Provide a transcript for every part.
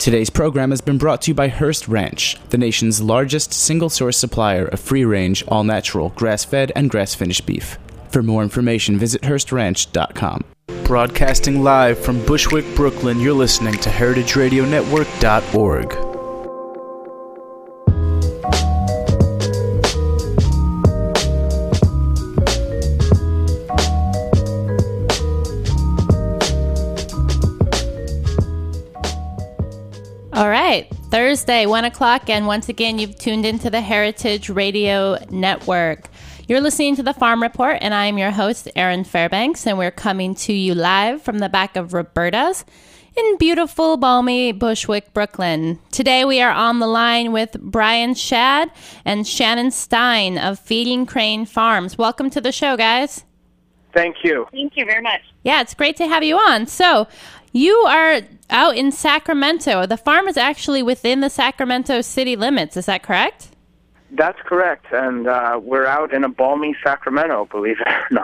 Today's program has been brought to you by Hearst Ranch, the nation's largest single-source supplier of free-range, all-natural, grass-fed, and grass-finished beef. For more information, visit HearstRanch.com. Broadcasting live from Bushwick, Brooklyn, you're listening to HeritageRadioNetwork.org. All right, Thursday, 1 o'clock, and once again, you've tuned into the Heritage Radio Network. You're listening to The Farm Report, and I'm your host, Erin Fairbanks, and we're coming to you live from the back of Roberta's in beautiful, balmy Bushwick, Brooklyn. Today, we are on the line with Brian Shad and Shannon Stein of Feeding Crane Farms. Welcome to the show, guys. Thank you. Thank you very much. Yeah, it's great to have you on. So, you are out in Sacramento. The farm is actually within the Sacramento city limits. Is that correct? That's correct, and we're out in a balmy Sacramento, believe it or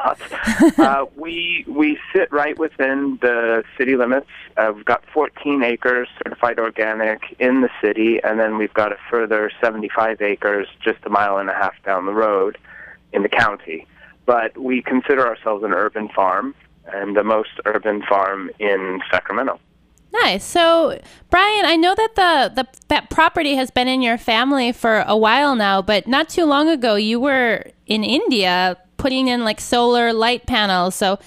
not. We sit right within the city limits. We've got 14 acres certified organic in the city, and then we've got a further 75 acres just a mile and a half down the road in the county. But we consider ourselves an urban farm, and the most urban farm in Sacramento. Nice. So, Brian, I know that that property has been in your family for a while now, but not too long ago you were in India putting in like solar light panels. So,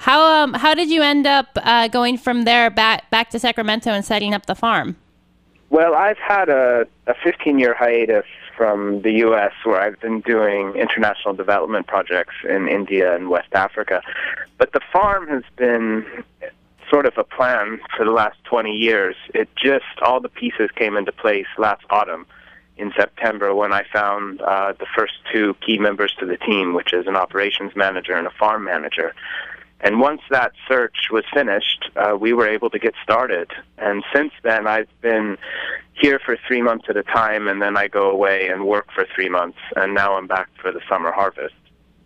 how did you end up going from there back to Sacramento and setting up the farm? Well, I've had a 15-year hiatus from the U.S. where I've been doing international development projects in India and West Africa. But the farm has been sort of a plan for the last 20 years. It just, all the pieces came into place last autumn in September when I found the first two key members to the team, which is an operations manager and a farm manager. And once that search was finished, we were able to get started. And since then, I've been here for 3 months at a time, and then I go away and work for 3 months, and now I'm back for the summer harvest.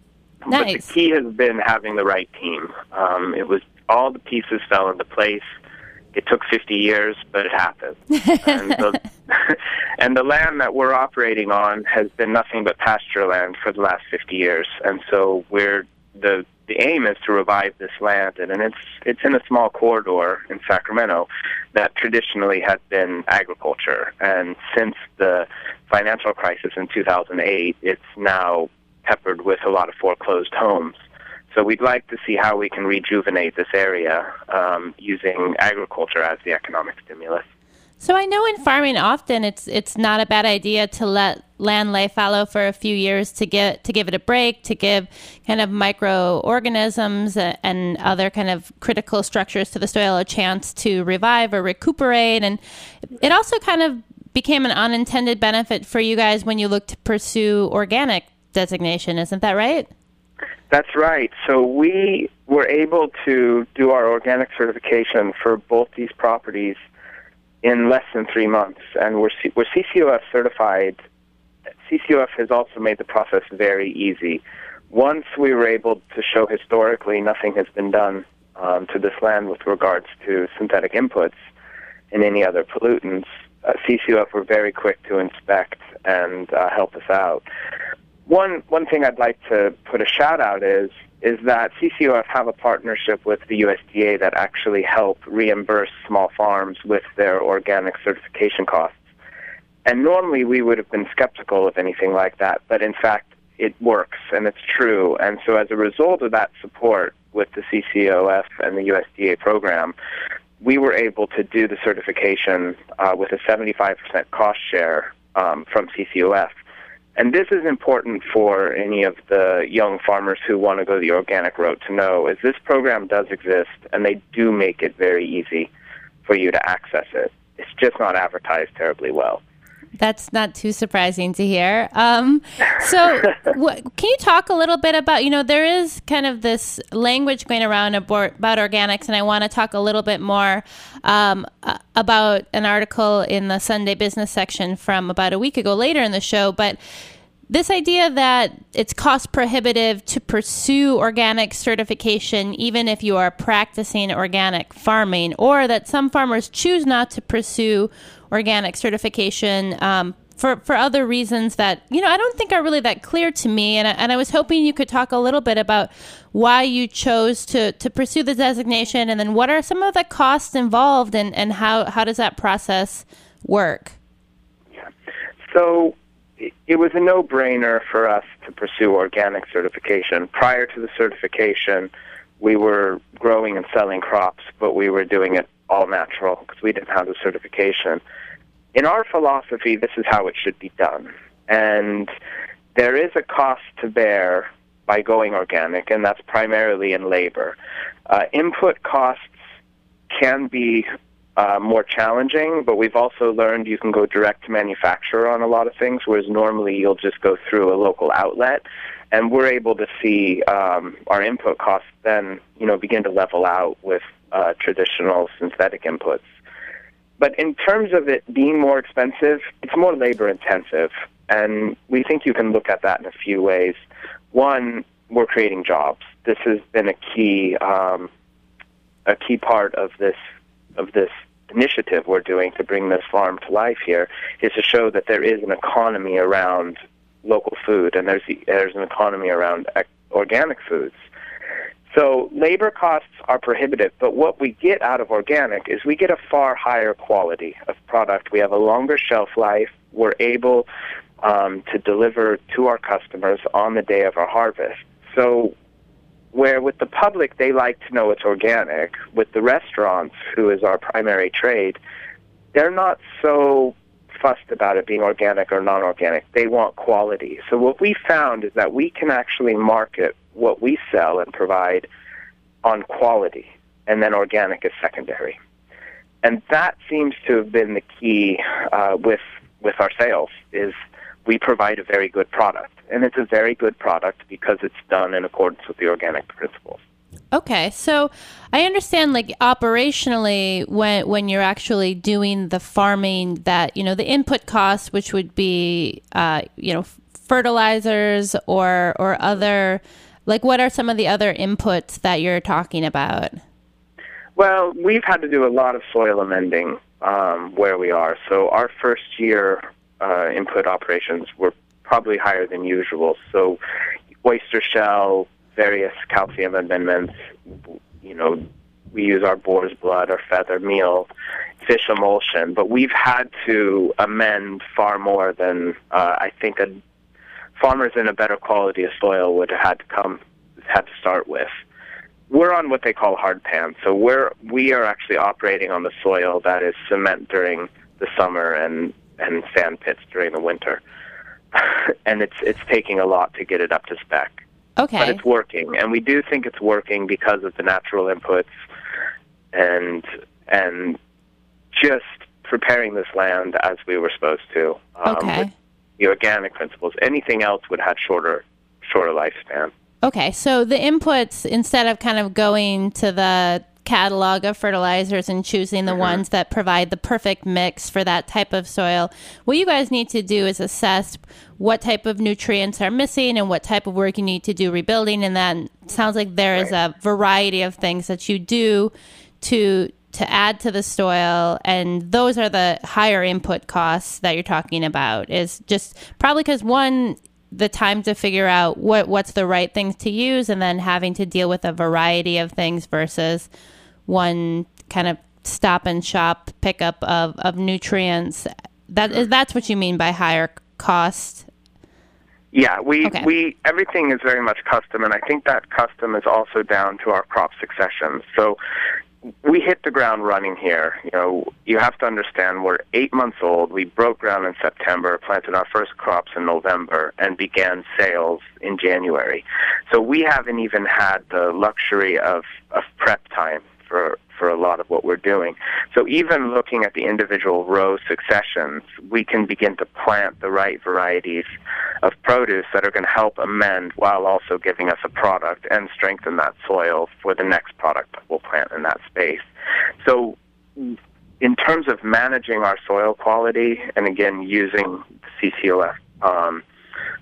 Nice. But the key has been having the right team. It was all the pieces fell into place. It took 50 years, but it happened. And the land that we're operating on has been nothing but pasture land for the last 50 years. And so the aim is to revive this land, and it's in a small corridor in Sacramento that traditionally has been agriculture. And since the financial crisis in 2008, it's now peppered with a lot of foreclosed homes. So we'd like to see how we can rejuvenate this area using agriculture as the economic stimulus. So I know in farming often it's not a bad idea to let land lay fallow for a few years to give it a break, to give kind of microorganisms and other kind of critical structures to the soil a chance to revive or recuperate. And it also kind of became an unintended benefit for you guys when you looked to pursue organic designation. Isn't that right? That's right. So we were able to do our organic certification for both these properties in less than 3 months, and we're CCOF certified. CCOF has also made the process very easy. Once we were able to show historically nothing has been done to this land with regards to synthetic inputs and any other pollutants, CCOF were very quick to inspect and help us out. One thing I'd like to put a shout out is that CCOF have a partnership with the USDA that actually help reimburse small farms with their organic certification costs. And normally we would have been skeptical of anything like that, but in fact it works and it's true. And so as a result of that support with the CCOF and the USDA program, we were able to do the certification with a 75% cost share from CCOF. And this is important for any of the young farmers who want to go the organic route to know, is this program does exist, and they do make it very easy for you to access it. It's just not advertised terribly well. That's not too surprising to hear. So can you talk a little bit about, there is kind of this language going around about organics, and I want to talk a little bit more about an article in the Sunday Business section from about a week ago later in the show. But this idea that it's cost prohibitive to pursue organic certification, even if you are practicing organic farming, or that some farmers choose not to pursue organic certification for other reasons that, I don't think are really that clear to me. And I was hoping you could talk a little bit about why you chose to pursue the designation, and then what are some of the costs involved, and how does that process work? Yeah. So it was a no-brainer for us to pursue organic certification. Prior to the certification, we were growing and selling crops, but we were doing it all natural because we didn't have the certification. In our philosophy, this is how it should be done. And there is a cost to bear by going organic, and that's primarily in labor. Input costs can be more challenging, but we've also learned you can go direct to manufacturer on a lot of things, whereas normally you'll just go through a local outlet, and we're able to see our input costs then, begin to level out with traditional synthetic inputs. But in terms of it being more expensive, it's more labor intensive, and we think you can look at that in a few ways. One, we're creating jobs. This has been a key part of this initiative we're doing to bring this farm to life here, is to show that there is an economy around local food, and there's an economy around organic foods. So labor costs are prohibitive, but what we get out of organic is we get a far higher quality of product. We have a longer shelf life. We're able to deliver to our customers on the day of our harvest. So where with the public, they like to know it's organic, with the restaurants, who is our primary trade, they're not so fussed about it being organic or non-organic. They want quality. So what we found is that we can actually market what we sell and provide on quality, and then organic is secondary. And that seems to have been the key with our sales, is we provide a very good product. And it's a very good product because it's done in accordance with the organic principles. Okay, so I understand, operationally, when you're actually doing the farming, that the input costs, which would be fertilizers or other, what are some of the other inputs that you're talking about? Well, we've had to do a lot of soil amending where we are. So our first year input operations were probably higher than usual. So oyster shell, various calcium amendments, we use our boar's blood or feather meal, fish emulsion, but we've had to amend far more than I think farmers in a better quality of soil would have had to start with. We're on what they call hard pan, so we are actually operating on the soil that is cement during the summer and sand pits during the winter. And it's taking a lot to get it up to spec. Okay. But it's working, and we do think it's working because of the natural inputs and just preparing this land as we were supposed to. With the organic principles. Anything else would have shorter lifespan. Okay, so the inputs, instead of kind of going to the catalog of fertilizers and choosing the ones that provide the perfect mix for that type of soil, what you guys need to do is assess what type of nutrients are missing and what type of work you need to do rebuilding. And then it sounds like there is a variety of things that you do to add to the soil, and those are the higher input costs that you're talking about. Is just probably because, one, the time to figure out what's the right things to use, and then having to deal with a variety of things versus one kind of stop and shop pickup of nutrients. That's what you mean by higher cost? Yeah, we everything is very much custom, and I think that custom is also down to our crop succession. So we hit the ground running here. You have to understand, we're 8 months old. We broke ground in September, planted our first crops in November, and began sales in January. So we haven't even had the luxury of prep time for a lot of what we're doing. So even looking at the individual row successions, we can begin to plant the right varieties of produce that are going to help amend while also giving us a product and strengthen that soil for the next product that we'll plant in that space. So in terms of managing our soil quality, and again, using the CCOF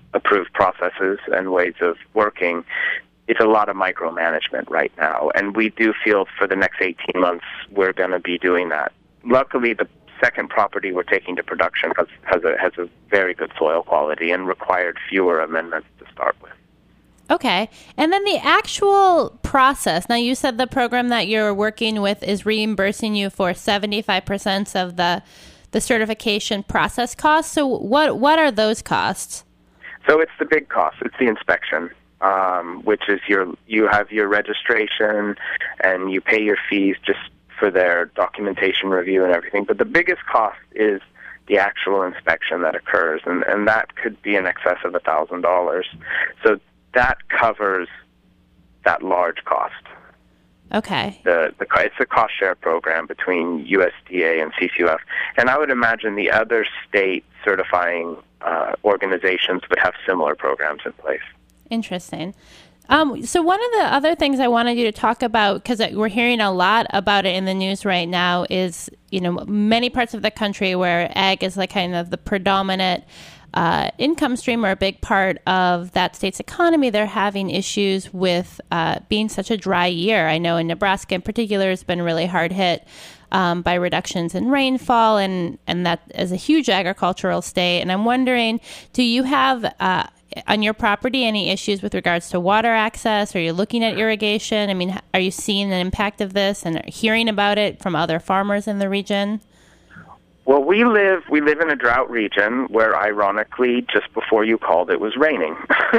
approved processes and ways of working, it's a lot of micromanagement right now. And we do feel for the next 18 months we're going to be doing that. Luckily, the second property we're taking to production has a very good soil quality and required fewer amendments to start with. Okay. And then the actual process. Now, you said the program that you're working with is reimbursing you for 75% of the certification process costs. So what are those costs? So it's the big cost. It's the inspection, which is you have your registration and you pay your fees just for their documentation review and everything. But the biggest cost is the actual inspection that occurs, and that could be in excess of $1,000. So that covers that large cost. Okay. It's a cost share program between USDA and CCUF, and I would imagine the other state certifying organizations would have similar programs in place. Interesting. So one of the other things I wanted you to talk about, because we're hearing a lot about it in the news right now, is, many parts of the country where ag is like kind of the predominant income stream or a big part of that state's economy, they're having issues with being such a dry year. I know in Nebraska in particular has been really hard hit by reductions in rainfall, and that is a huge agricultural state. And I'm wondering, do you have on your property any issues with regards to water access? Are you looking at irrigation? I mean, are you seeing an impact of this and hearing about it from other farmers in the region? Well, we live in a drought region where, ironically, just before you called, it was raining.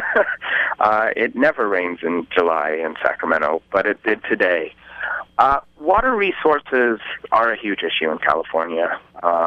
It never rains in July in Sacramento, but it did today. Water resources are a huge issue in California.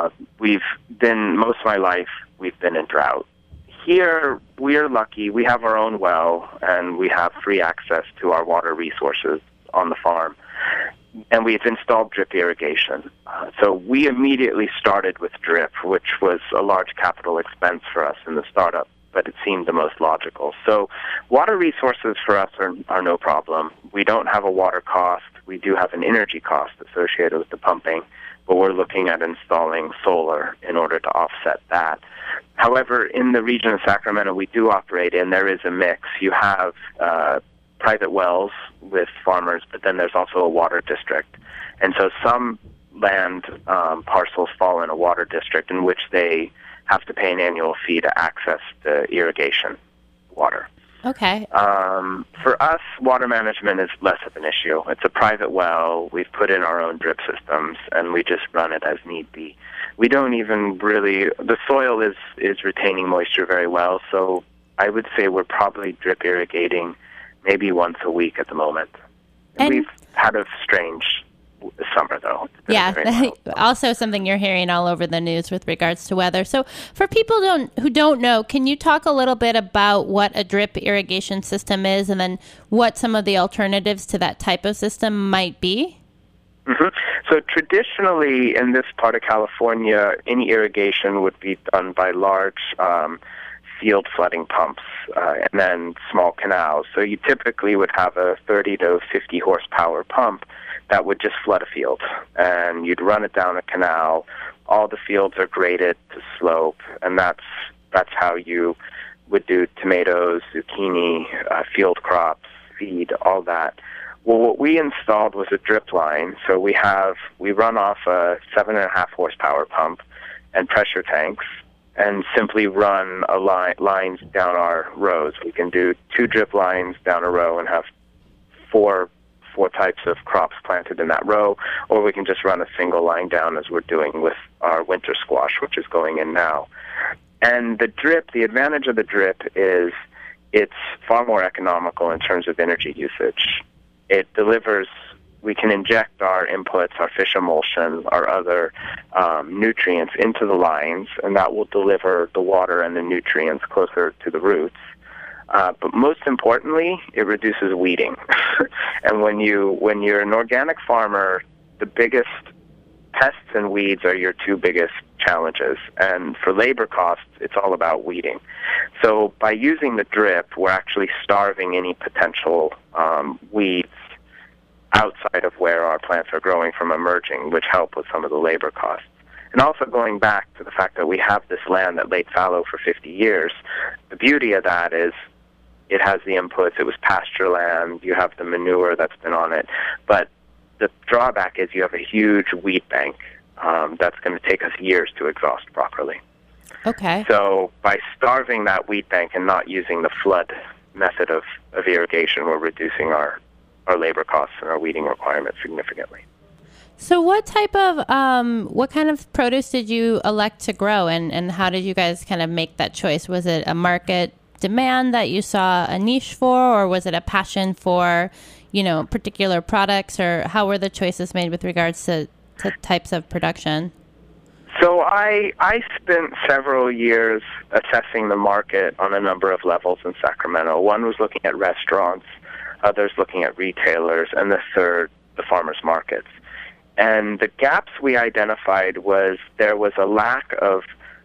Most of my life, we've been in drought. Here, we're lucky. We have our own well, and we have free access to our water resources on the farm. And we've installed drip irrigation. So we immediately started with drip, which was a large capital expense for us in the startup, but it seemed the most logical. So water resources for us are no problem. We don't have a water cost. We do have an energy cost associated with the pumping, but we're looking at installing solar in order to offset that. However, in the region of Sacramento we do operate in, there is a mix. You have private wells with farmers, but then there's also a water district. And so some land parcels fall in a water district in which they have to pay an annual fee to access the irrigation water. Okay. For us, water management is less of an issue. It's a private well. We've put in our own drip systems, and we just run it as need be. We don't even really, the soil is retaining moisture very well, so I would say we're probably drip irrigating maybe once a week at the moment. And we've had a strange summer, though. Yeah, also something you're hearing all over the news with regards to weather. So for people who don't know, can you talk a little bit about what a drip irrigation system is and then what some of the alternatives to that type of system might be? Mm-hmm. So traditionally in this part of California, any irrigation would be done by large field flooding pumps and then small canals. So you typically would have a 30 to 50 horsepower pump that would just flood a field, and you'd run it down a canal. All the fields are graded to slope, and that's how you would do tomatoes, zucchini, field crops, feed, all that. Well, what we installed was a drip line. So we run off a 7.5 horsepower pump and pressure tanks, and simply run lines down our rows. We can do 2 drip lines down a row and have four types of crops planted in that row, or we can just run a single line down as we're doing with our winter squash, which is going in now. And the advantage of the drip is it's far more economical in terms of energy usage. It delivers, we can inject our inputs, our fish emulsion, our other nutrients into the lines, and that will deliver the water and the nutrients closer to the roots. But most importantly, it reduces weeding. And when you're an organic farmer, the biggest pests and weeds are your 2 biggest challenges. And for labor costs, it's all about weeding. So by using the drip, we're actually starving any potential weeds outside of where our plants are growing from emerging, which help with some of the labor costs. And also going back to the fact that we have this land that laid fallow for 50 years, the beauty of that is it has the inputs. It was pasture land. You have the manure that's been on it. But the drawback is you have a huge weed bank that's going to take us years to exhaust properly. Okay. So by starving that weed bank and not using the flood method of irrigation, we're reducing our labor costs and our weeding requirements significantly. So what kind of produce did you elect to grow, and how did you guys kind of make that choice? Was it a market demand that you saw a niche for, or was it a passion for, particular products, or how were the choices made with regards to types of production? So I spent several years assessing the market on a number of levels in Sacramento. One was looking at restaurants, others looking at retailers, and the third, the farmers markets. And the gaps we identified was there was a lack of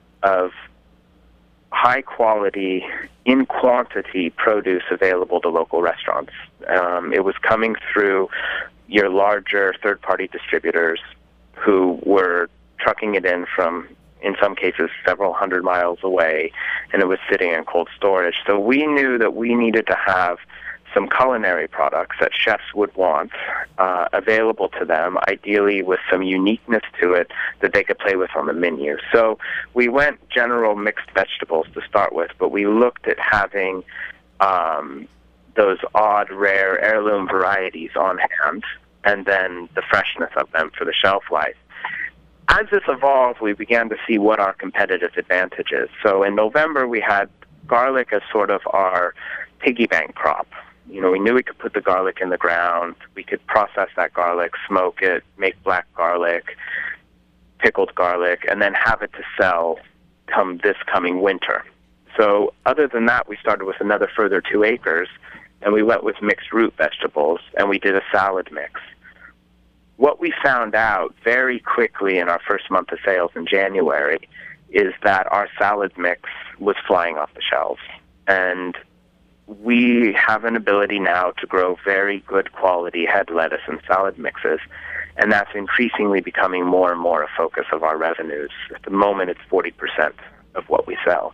high quality, in quantity produce available to local restaurants. It was coming through your larger third-party distributors who were trucking it in from, in some cases, several hundred miles away, and it was sitting in cold storage. So we knew that we needed to have some culinary products that chefs would want available to them, ideally with some uniqueness to it that they could play with on the menu. So we went general mixed vegetables to start with, but we looked at having those odd, rare heirloom varieties on hand, and then the freshness of them for the shelf life. As this evolved, we began to see what our competitive advantage is. So in November, we had garlic as sort of our piggy bank crop. We knew we could put the garlic in the ground. We could process that garlic, smoke it, make black garlic, pickled garlic, and then have it to sell come this coming winter. So other than that, we started with another further 2 acres, and we went with mixed root vegetables, and we did a salad mix. What we found out very quickly in our first month of sales in January is that our salad mix was flying off the shelves. And we have an ability now to grow very good quality head lettuce and salad mixes, and that's increasingly becoming more and more a focus of our revenues. At the moment, it's 40% of what we sell.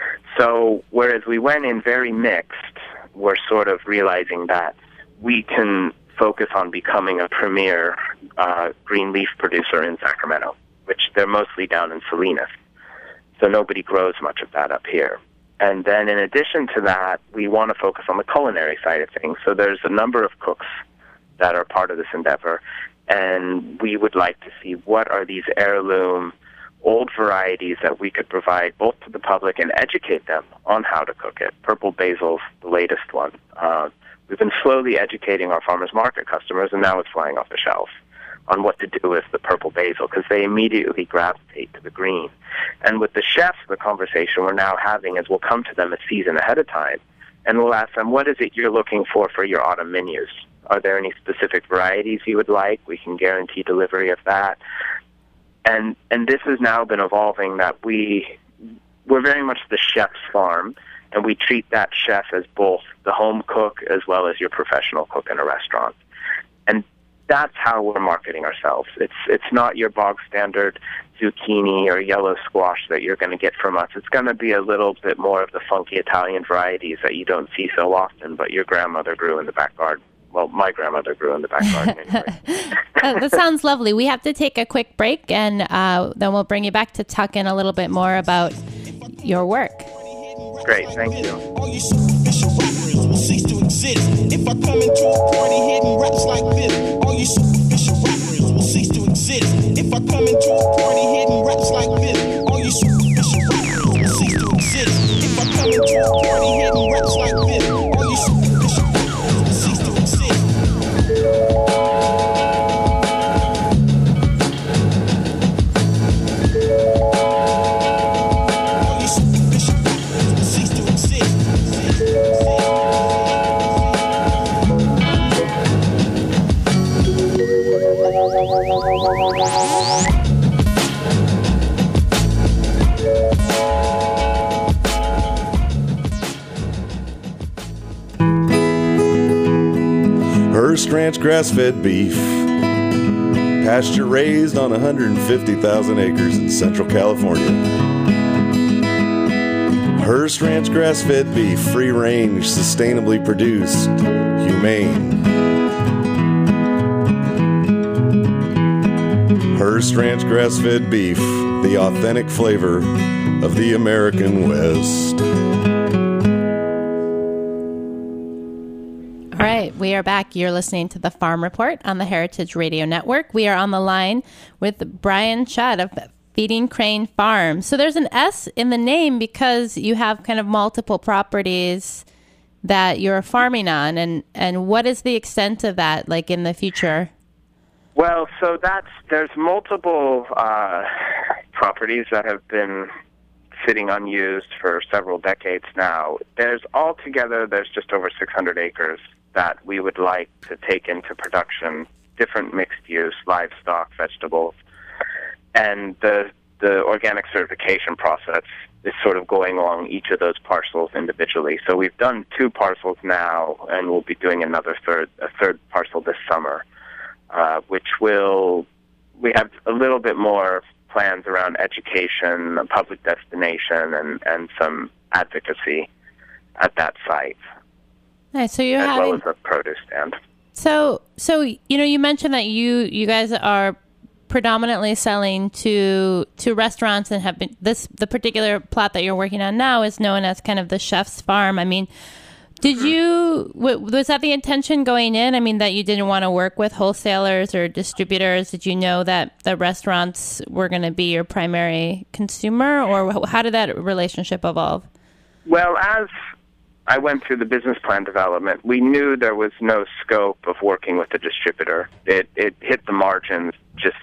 So whereas we went in very mixed, we're sort of realizing that we can focus on becoming a premier green leaf producer in Sacramento, which they're mostly down in Salinas. So nobody grows much of that up here. And then in addition to that, we want to focus on the culinary side of things. So there's a number of cooks that are part of this endeavor, and we would like to see what are these heirloom old varieties that we could provide both to the public and educate them on how to cook it. Purple basil's the latest one. We've been slowly educating our farmers market customers, and now it's flying off the shelf on what to do with the purple basil, because they immediately gravitate to the green. And with the chefs, the conversation we're now having is we'll come to them a season ahead of time, and we'll ask them, what is it you're looking for your autumn menus? Are there any specific varieties you would like? We can guarantee delivery of that. And this has now been evolving that we're very much the chef's farm, and we treat that chef as both the home cook as well as your professional cook in a restaurant. And that's how we're marketing ourselves. It's not your bog standard zucchini or yellow squash that you're going to get from us. It's going to be a little bit more of the funky Italian varieties that you don't see so often, but your grandmother grew in the back garden. Well, my grandmother grew in the back garden anyway. That sounds lovely. We have to take a quick break, and then we'll bring you back to talk in a little bit more about your work. Great, thank you. All you superficial rappers will cease to exist. If I come into a party hitting raps like this, all you superficial rappers will cease to exist. If I come into a party hitting raps like this, all you superficial rappers will cease to exist. If I come into a party hitting raps like this, all you superficial rappers will cease to exist. Hearst Ranch grass-fed beef, pasture raised on 150,000 acres in Central California. Hearst Ranch grass-fed beef, free range, sustainably produced, humane. Hearst Ranch grass-fed beef, the authentic flavor of the American West. All right, we are back. You're listening to the Farm Report on the Heritage Radio Network. We are on the line with Brian Shutt of Feeding Crane Farm. So there's an S in the name because you have kind of multiple properties that you're farming on. And what is the extent of that, like in the future? Well, so there's multiple properties that have been sitting unused for several decades now. There's just over 600 acres that we would like to take into production, different mixed use, livestock, vegetables. And the organic certification process is sort of going along each of those parcels individually. So we've done 2 parcels now, and we'll be doing a third parcel this summer, we have a little bit more plans around education, a public destination, and some advocacy at that site. Nice. So as well as a produce stand. So you mentioned that you guys are predominantly selling to restaurants and have been the particular plot that you're working on now is known as kind of the chef's farm. I mean, was that the intention going in? I mean, that you didn't want to work with wholesalers or distributors? Did you know that the restaurants were going to be your primary consumer, or how did that relationship evolve? Well, as I went through the business plan development, we knew there was no scope of working with a distributor. It hit the margins just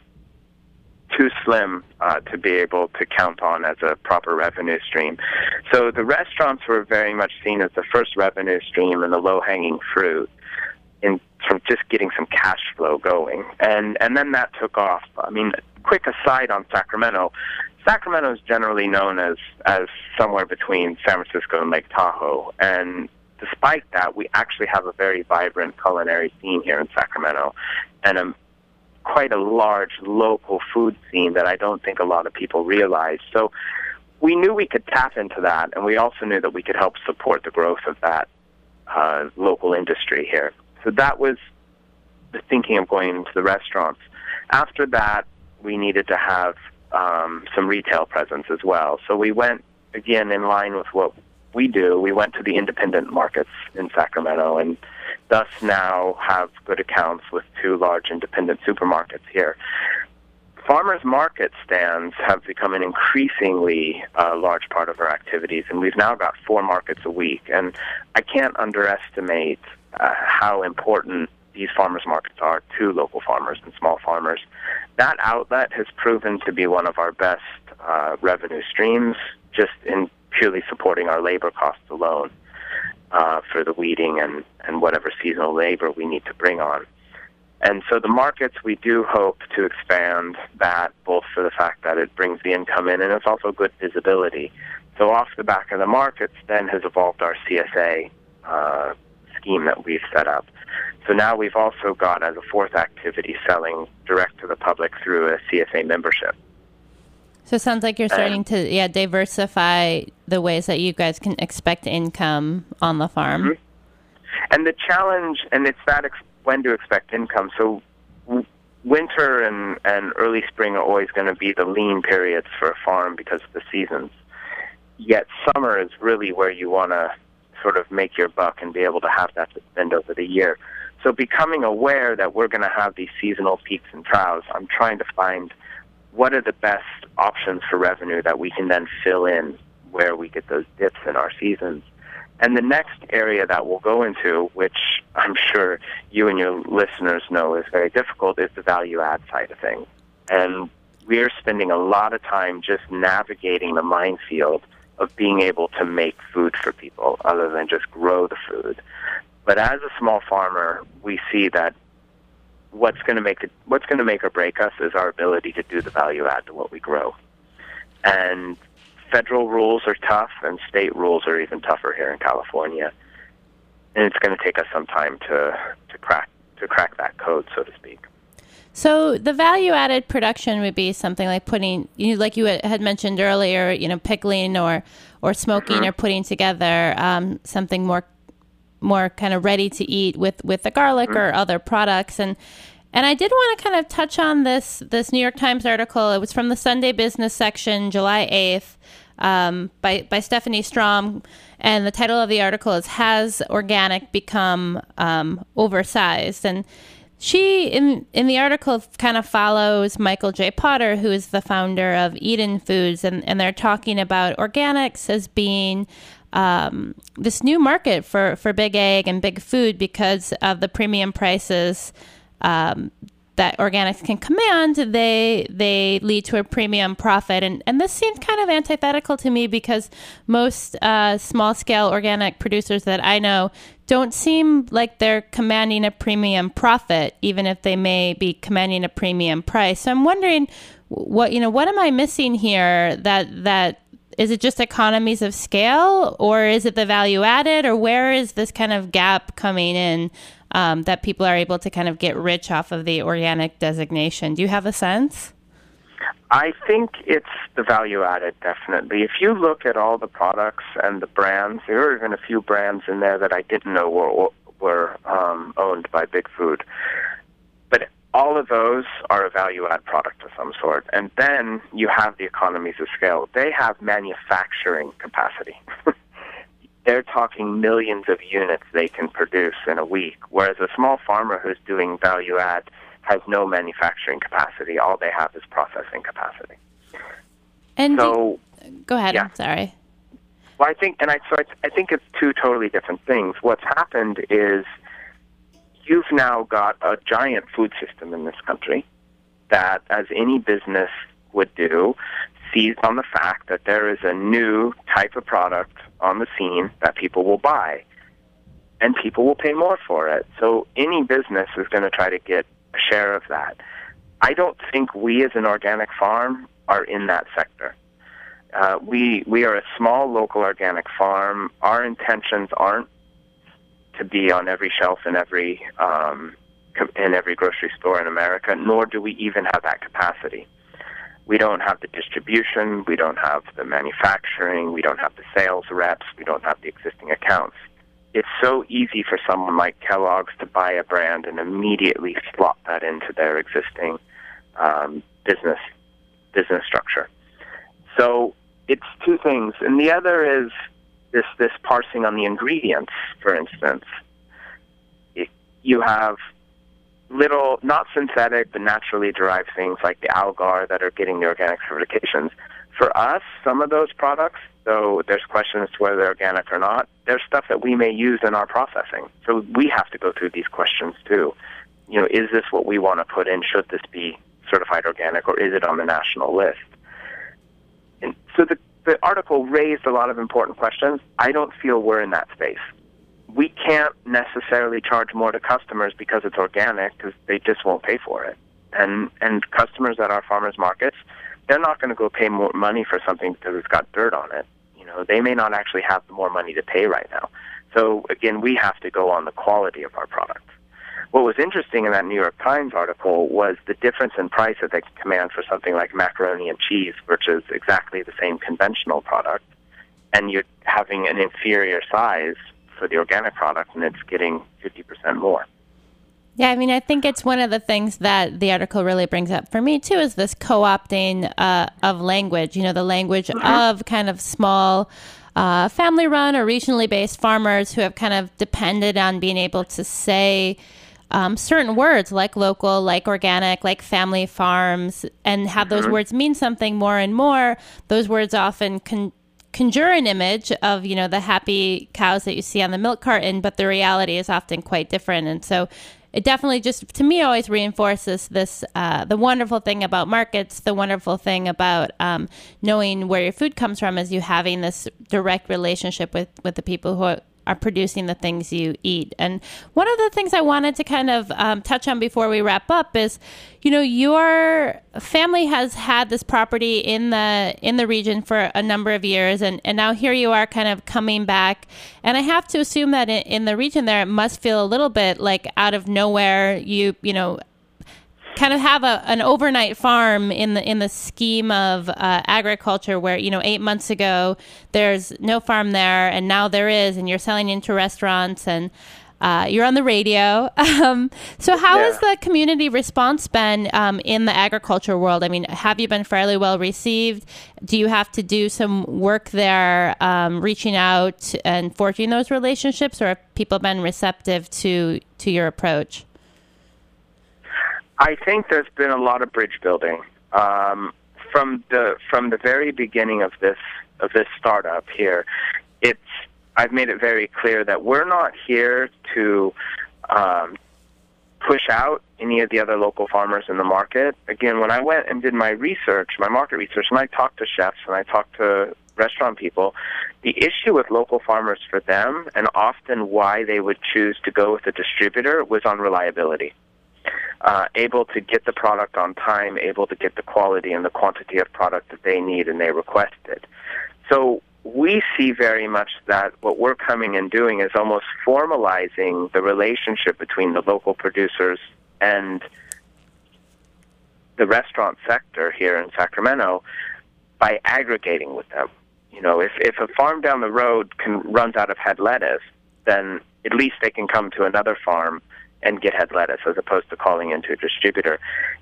too slim to be able to count on as a proper revenue stream. So the restaurants were very much seen as the first revenue stream and the low-hanging fruit from just getting some cash flow going. And then that took off. I mean, quick aside on Sacramento. Sacramento is generally known as somewhere between San Francisco and Lake Tahoe. And despite that, we actually have a very vibrant culinary scene here in Sacramento and quite a large local food scene that I don't think a lot of people realize. So we knew we could tap into that, and we also knew that we could help support the growth of that local industry here. So that was the thinking of going into the restaurants. After that, we needed to have some retail presence as well. So we went, again, in line with what we do. We went to the independent markets in Sacramento and thus now have good accounts with 2 large independent supermarkets here. Farmers market stands have become an increasingly large part of our activities, and we've now got 4 markets a week. And I can't underestimate how important these farmers markets are to local farmers and small farmers. That outlet has proven to be one of our best revenue streams, just in purely supporting our labor costs alone for the weeding and whatever seasonal labor we need to bring on. And so the markets, we do hope to expand that, both for the fact that it brings the income in and it's also good visibility. So off the back of the markets then has evolved our CSA scheme that we've set up. So now we've also got, as a 4th activity, selling direct to the public through a CSA membership. So it sounds like you're starting to diversify the ways that you guys can expect income on the farm. Mm-hmm. And the challenge, and it's that when to expect income. So winter and early spring are always going to be the lean periods for a farm because of the seasons. Yet summer is really where you want to sort of make your buck and be able to have that to spend over the year. So becoming aware that we're going to have these seasonal peaks and troughs, I'm trying to find what are the best options for revenue that we can then fill in where we get those dips in our seasons. And the next area that we'll go into, which I'm sure you and your listeners know is very difficult, is the value add side of things. And we're spending a lot of time just navigating the minefield of being able to make food for people other than just grow the food. But as a small farmer, we see that what's going to make or break us is our ability to do the value add to what we grow. And federal rules are tough, and state rules are even tougher here in California. And it's going to take us some time to crack that code, so to speak. So the value-added production would be something like putting, like you had mentioned earlier, pickling or smoking or putting together something more kind of ready to eat with the garlic or other products. And I did want to kind of touch on this New York Times article. It was from the Sunday Business section, July 8th, by Stephanie Strom. And the title of the article is "Has Organic Become Oversized?" And she, in the article, kind of follows Michael J. Potter, who is the founder of Eden Foods, and they're talking about organics as being this new market for Big Ag and Big Food because of the premium prices that organics can command. They lead to a premium profit, and this seems kind of antithetical to me because most small-scale organic producers that I know don't seem like they're commanding a premium profit, even if they may be commanding a premium price. So I'm wondering, what am I missing here? That is it just economies of scale, or is it the value added, or where is this kind of gap coming in that people are able to kind of get rich off of the organic designation? Do you have a sense? I think it's the value added, definitely. If you look at all the products and the brands, there are even a few brands in there that I didn't know were owned by Big Food. But all of those are a value add product of some sort. And then you have the economies of scale. They have manufacturing capacity. They're talking millions of units they can produce in a week, whereas a small farmer who's doing value add has no manufacturing capacity. All they have is processing capacity. And so, go ahead. Yeah. I'm sorry. Well, I think it's two totally different things. What's happened is you've now got a giant food system in this country that, as any business would do, sees on the fact that there is a new type of product on the scene that people will buy, and people will pay more for it. So any business is going to try to get a share of that. I don't think we as an organic farm are in that sector. We are a small local organic farm. Our intentions aren't to be on every shelf in every grocery store in America, nor do we even have that capacity. We don't have the distribution, we don't have the manufacturing, we don't have the sales reps, we don't have the existing accounts. It's so easy for someone like Kellogg's to buy a brand and immediately slot that into their existing business structure. So it's two things. And the other is this parsing on the ingredients, for instance. You have little, not synthetic, but naturally derived things like the algar that are getting the organic certifications. For us, some of those products, though there's questions as to whether they're organic or not, there's stuff that we may use in our processing. So we have to go through these questions too. Is this what we want to put in? Should this be certified organic, or is it on the national list? And so the article raised a lot of important questions. I don't feel we're in that space. We can't necessarily charge more to customers because it's organic, because they just won't pay for it. And customers at our farmers markets, they're not going to go pay more money for something because it's got dirt on it. They may not actually have more money to pay right now. So again, we have to go on the quality of our product. What was interesting in that New York Times article was the difference in price that they can command for something like macaroni and cheese, which is exactly the same conventional product, and you're having an inferior size for the organic product, and it's getting 50% more. Yeah, I mean, I think it's one of the things that the article really brings up for me, too, is this co-opting of language, the language of kind of small family-run or regionally based farmers who have kind of depended on being able to say certain words like local, like organic, like family farms, and have those words mean something more and more. Those words often conjure an image of, the happy cows that you see on the milk carton, but the reality is often quite different. And so it definitely just, to me, always reinforces this, the wonderful thing about markets, the wonderful thing about knowing where your food comes from, is you having this direct relationship with the people who are producing the things you eat. And one of the things I wanted to kind of touch on before we wrap up is, your family has had this property in the region for a number of years, and now here you are kind of coming back. And I have to assume that in the region there, it must feel a little bit like out of nowhere. You kind of have an overnight farm in the scheme of agriculture, where 8 months ago there's no farm there, and now there is, and you're selling into restaurants, and you're on the radio. So how has the community response been in the agriculture world? I mean, have you been fairly well received? Do you have to do some work there, reaching out and forging those relationships, or have people been receptive to your approach? I think there's been a lot of bridge building from the very beginning of this startup here. I've made it very clear that we're not here to push out any of the other local farmers in the market. Again, when I went and did my research, my market research, and I talked to chefs and I talked to restaurant people, the issue with local farmers for them, and often why they would choose to go with a distributor, was on reliability. Able to get the product on time, able to get the quality and the quantity of product that they need and they requested. So we see very much that what we're coming and doing is almost formalizing the relationship between the local producers and the restaurant sector here in Sacramento by aggregating with them. If a farm down the road runs out of head lettuce, then at least they can come to another farm and get head lettuce as opposed to calling into a distributor.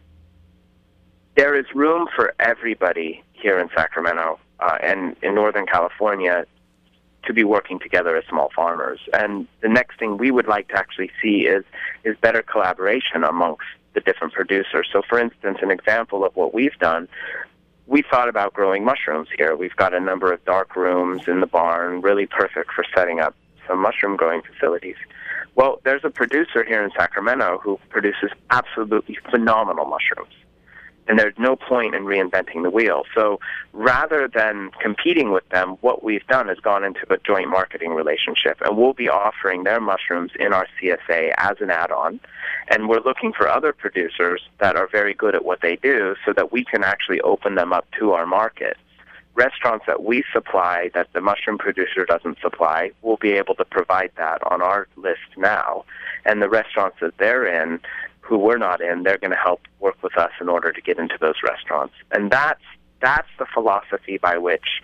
There is room for everybody here in Sacramento and in Northern California to be working together as small farmers. And the next thing we would like to actually see is better collaboration amongst the different producers. So, for instance, an example of what we've done, we thought about growing mushrooms here. We've got a number of dark rooms in the barn, really perfect for setting up some mushroom growing facilities. Well, there's a producer here in Sacramento who produces absolutely phenomenal mushrooms, and there's no point in reinventing the wheel. So rather than competing with them, what we've done is gone into a joint marketing relationship, and we'll be offering their mushrooms in our CSA as an add-on, and we're looking for other producers that are very good at what they do so that we can actually open them up to our market. Restaurants that we supply that the mushroom producer doesn't supply, we'll be able to provide that on our list now. And the restaurants that they're in, who we're not in, they're going to help work with us in order to get into those restaurants. And that's the philosophy by which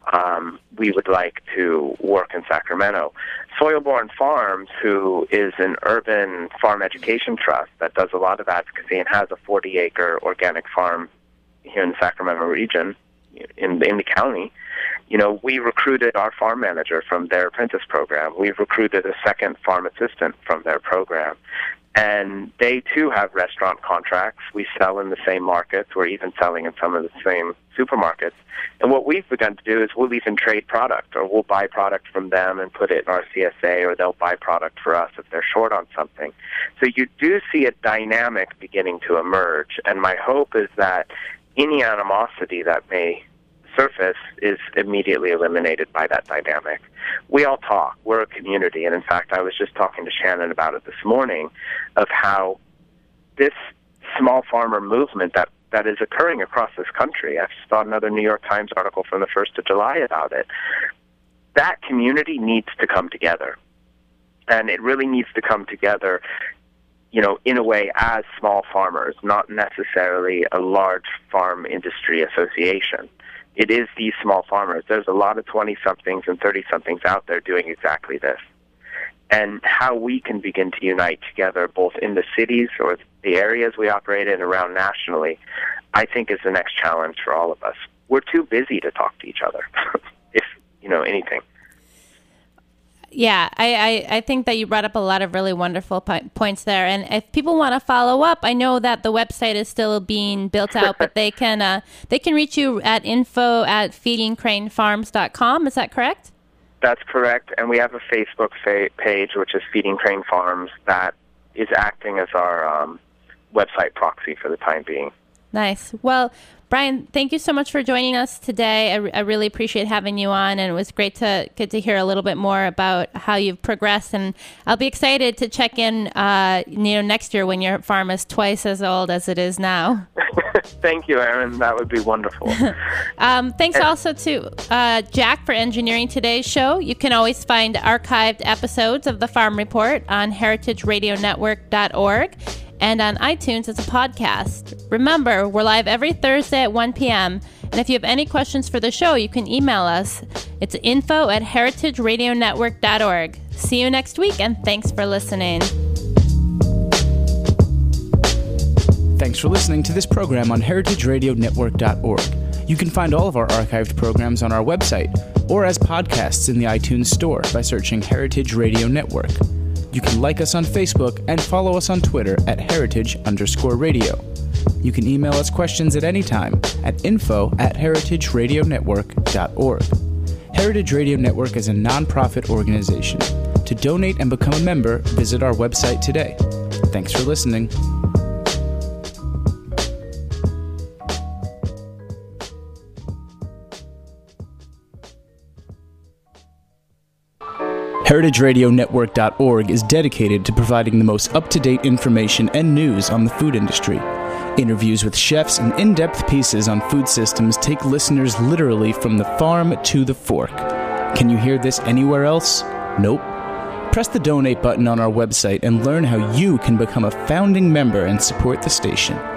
we would like to work in Sacramento. Soilborn Farms, who is an urban farm education trust that does a lot of advocacy and has a 40-acre organic farm here in the Sacramento region, in the county, we recruited our farm manager from their apprentice program. We've recruited a second farm assistant from their program. And they, too, have restaurant contracts. We sell in the same markets. We're even selling in some of the same supermarkets. And what we've begun to do is we'll even trade product, or we'll buy product from them and put it in our CSA, or they'll buy product for us if they're short on something. So you do see a dynamic beginning to emerge. And my hope is that any animosity that may surface is immediately eliminated by that dynamic. We all talk. We're a community. And in fact, I was just talking to Shannon about it this morning, of how this small farmer movement that is occurring across this country. I just saw another New York Times article from the 1st of July about it. That community needs to come together. And it really needs to come together, in a way, as small farmers, not necessarily a large farm industry association. It is these small farmers. There's a lot of 20-somethings and 30-somethings out there doing exactly this. And how we can begin to unite together, both in the cities or the areas we operate in around nationally, I think is the next challenge for all of us. We're too busy to talk to each other, if, anything. Yeah, I think that you brought up a lot of really wonderful points there. And if people want to follow up, I know that the website is still being built out, but they can reach you at info@feedingcranefarms.com. Is that correct? That's correct. And we have a Facebook page, which is Feeding Crane Farms, that is acting as our website proxy for the time being. Nice. Well, Brian, thank you so much for joining us today. I really appreciate having you on, and it was great to get to hear a little bit more about how you've progressed. And I'll be excited to check in, next year when your farm is twice as old as it is now. Thank you, Erin. That would be wonderful. Thanks also to Jack for engineering today's show. You can always find archived episodes of the Farm Report on heritageradionetwork.org. and on iTunes as a podcast. Remember, we're live every Thursday at 1 p.m., and if you have any questions for the show, you can email us. It's info@heritageradionetwork.org. See you next week, and thanks for listening. Thanks for listening to this program on heritageradionetwork.org. You can find all of our archived programs on our website or as podcasts in the iTunes Store by searching Heritage Radio Network. You can like us on Facebook and follow us on Twitter at @heritage_radio. You can email us questions at any time at info@heritageradionetwork.org. Heritage Radio Network is a non-profit organization. To donate and become a member, visit our website today. Thanks for listening. HeritageRadioNetwork.org is dedicated to providing the most up-to-date information and news on the food industry. Interviews with chefs and in-depth pieces on food systems take listeners literally from the farm to the fork. Can you hear this anywhere else? Nope. Press the donate button on our website and learn how you can become a founding member and support the station.